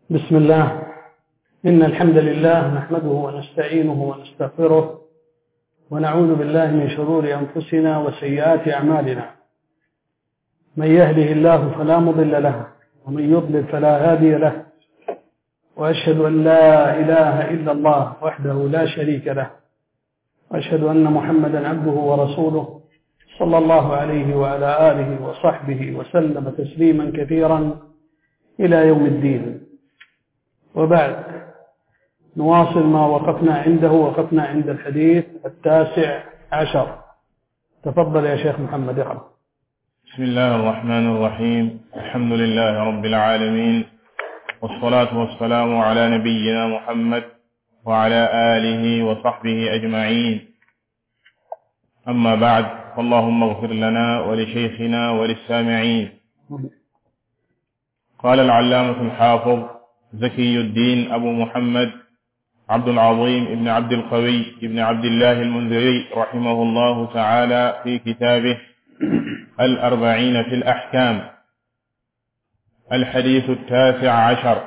بسم الله. إن الحمد لله نحمده ونستعينه ونستغفره ونعوذ بالله من شرور أنفسنا وسيئات أعمالنا. من يهده الله فلا مضل له ومن يضلل فلا هادي له، وأشهد أن لا إله إلا الله وحده لا شريك له، وأشهد أن محمدا عبده ورسوله صلى الله عليه وعلى آله وصحبه وسلم تسليما كثيرا إلى يوم الدين. وبعد، نواصل ما وقفنا عند الحديث 19. تفضل يا شيخ محمد اقرأ. بسم الله الرحمن الرحيم. الحمد لله رب العالمين، والصلاة والسلام على نبينا محمد وعلى آله وصحبه أجمعين. أما بعد، فاللهم اغفر لنا ولشيخنا وللسامعين. قال العلامة الحافظ زكي الدين أبو محمد عبد العظيم ابن عبد القوي ابن عبد الله المنذري رحمه الله تعالى في كتابه 40 في الأحكام: الحديث 19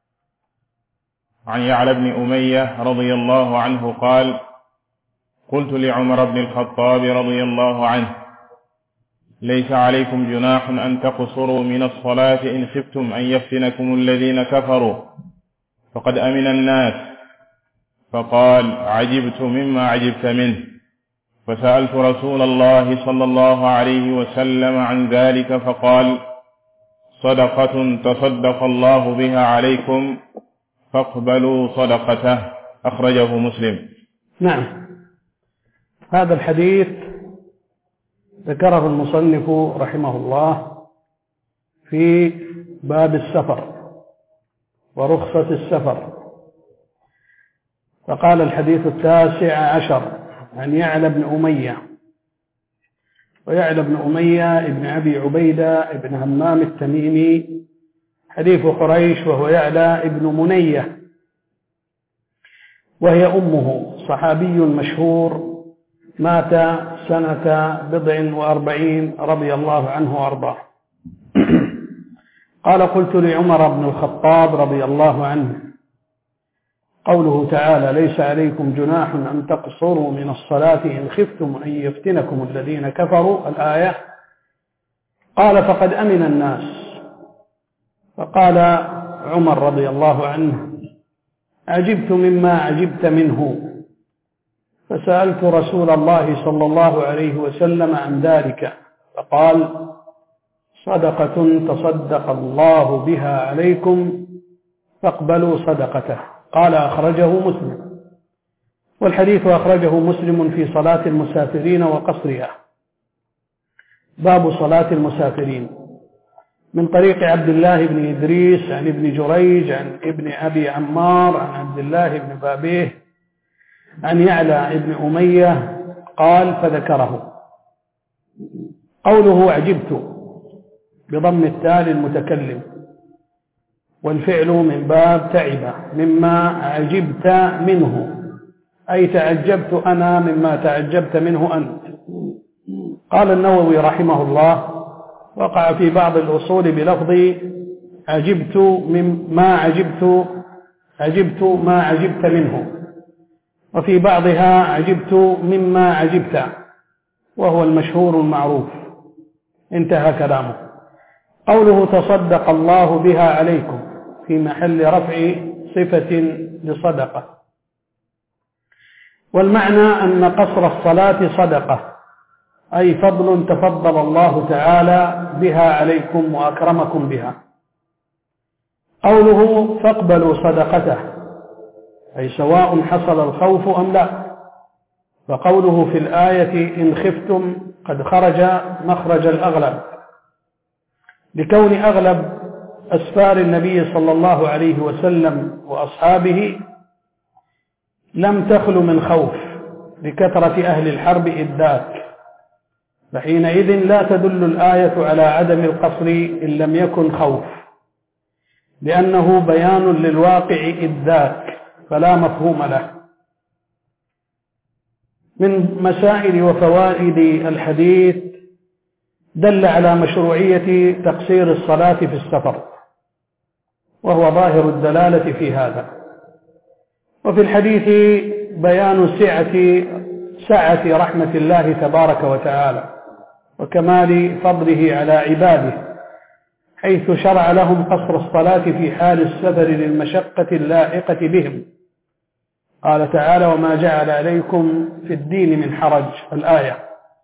عن يعلى بن أمية رضي الله عنه قال: قلت لعمر بن الخطاب رضي الله عنه: ليس عليكم جناح أن تقصروا من الصلاة إن خفتم أن يفتنكم الذين كفروا فقد أمن الناس. فقال: عجبت مما عجبت منه. فسألت رسول الله صلى الله عليه وسلم عن ذلك فقال: صدقة تصدق الله بها عليكم فاقبلوا صدقته. أخرجه مسلم. نعم، هذا الحديث ذكره المصنف رحمه الله في باب السفر ورخصة السفر، فقال: الحديث 19 عن يعلى بن أمية. ويعلى بن أمية ابن أبي عبيدة ابن همام التميمي حليف قريش، وهو يعلى ابن منية، وهي أمه، صحابي مشهور، مات سنة 47 رضي الله عنه وأرضاه. قال: قلت لعمر بن الخطاب رضي الله عنه: قوله تعالى: ليس عليكم جناح أن تقصروا من الصلاة إن خفتم أن يفتنكم الذين كفروا، الآية. قال: فقد أمن الناس. فقال عمر رضي الله عنه: عجبت مما عجبت منه. فسألت رسول الله صلى الله عليه وسلم عن ذلك فقال: صدقة تصدق الله بها عليكم فاقبلوا صدقته. قال: أخرجه مسلم. والحديث أخرجه مسلم في صلاة المسافرين وقصرها. باب صلاة المسافرين، من طريق عبد الله بن إدريس عن ابن جريج عن ابن أبي عمار عن عبد الله بن بابيه عن يعلى ابن أمية قال فذكره. قوله: عجبت بضم التاء المتكلم، والفعل من باب تعب، مما عجبت منه، أي تعجبت أنا مما تعجبت منه أنت. قال النووي رحمه الله: وقع في بعض الأصول بلفظ عجبت ما عجبت منه، وفي بعضها عجبت مما عجبت، وهو المشهور المعروف. انتهى كلامه. قوله: تصدق الله بها عليكم، في محل رفع صفة لصدقة، والمعنى أن قصر الصلاة صدقة، أي فضل تفضل الله تعالى بها عليكم وأكرمكم بها. قوله: فاقبلوا صدقته، أي سواء حصل الخوف أم لا. فقوله في الآية إن خفتم قد خرج مخرج الأغلب، لكون أغلب أسفار النبي صلى الله عليه وسلم وأصحابه لم تخل من خوف لكثرة أهل الحرب إذ ذاك، فحينئذ لا تدل الآية على عدم القصر إن لم يكن خوف، لأنه بيان للواقع إذ ذاك فلا مفهوم له. من مسائل وفوائد الحديث دل على مشروعية تقصير الصلاة في السفر، وهو ظاهر الدلالة في هذا. وفي الحديث بيان سعة رحمة الله تبارك وتعالى وكمال فضله على عباده، حيث شرع لهم قصر الصلاة في حال السفر للمشقة اللائقة بهم. قال تعالى: وما جعل عليكم في الدين من حرج، الآية.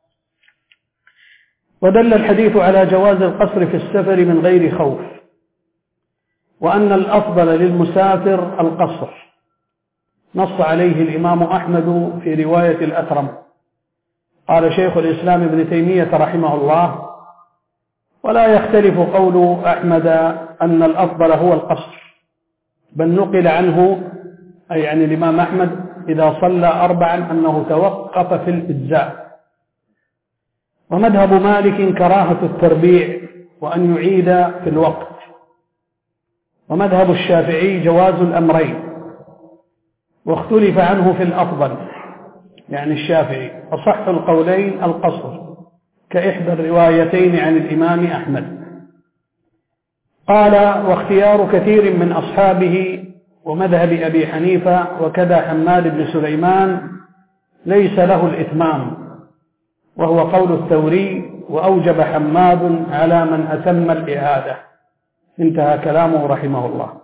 ودل الحديث على جواز القصر في السفر من غير خوف، وأن الأفضل للمسافر القصر، نص عليه الإمام أحمد في رواية الأثرم. قال شيخ الإسلام ابن تيمية رحمه الله: ولا يختلف قول أحمد أن الأفضل هو القصر، بل نقل عنه، أي عن الإمام أحمد، إذا صلى 4 أنه توقف في الإجزاء. ومذهب مالك كراهة التربيع وأن يعيد في الوقت. ومذهب الشافعي جواز الأمرين، واختلف عنه في الأفضل، يعني الشافعي، أصح القولين القصر كإحدى الروايتين عن الإمام أحمد. قال: واختيار كثير من أصحابه ومذهب أبي حنيفة وكذا حماد بن سليمان ليس له الإتمام، وهو قول الثوري، وأوجب حماد على من أتم الإعادة. انتهى كلامه رحمه الله.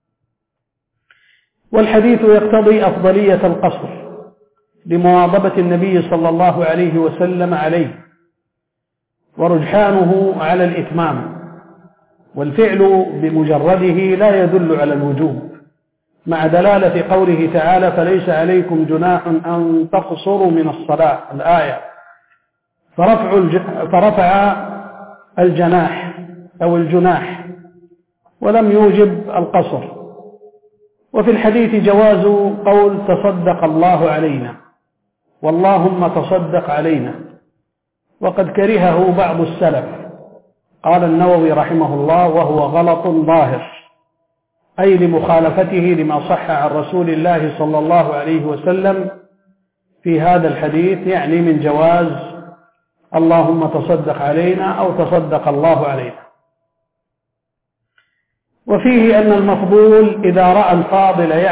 والحديث يقتضي أفضلية القصر لمواظبة النبي صلى الله عليه وسلم عليه، ورجحانه على الإتمام، والفعل بمجرده لا يدل على الوجوب، مع دلالة قوله تعالى: فليس عليكم جناح أن تقصروا من الصلاة، الآية. فرفع الجناح أو الجناح ولم يوجب القصر. وفي الحديث جواز قول تصدق الله علينا، واللهم تصدق علينا، وقد كرهه بعض السلف. قال النووي رحمه الله: وهو غلط ظاهر، أي لمخالفته لما صح عن رسول الله صلى الله عليه وسلم في هذا الحديث، يعني من جواز اللهم تصدق علينا أو تصدق الله علينا. وفيه أن المفضول إذا رأى الفاضل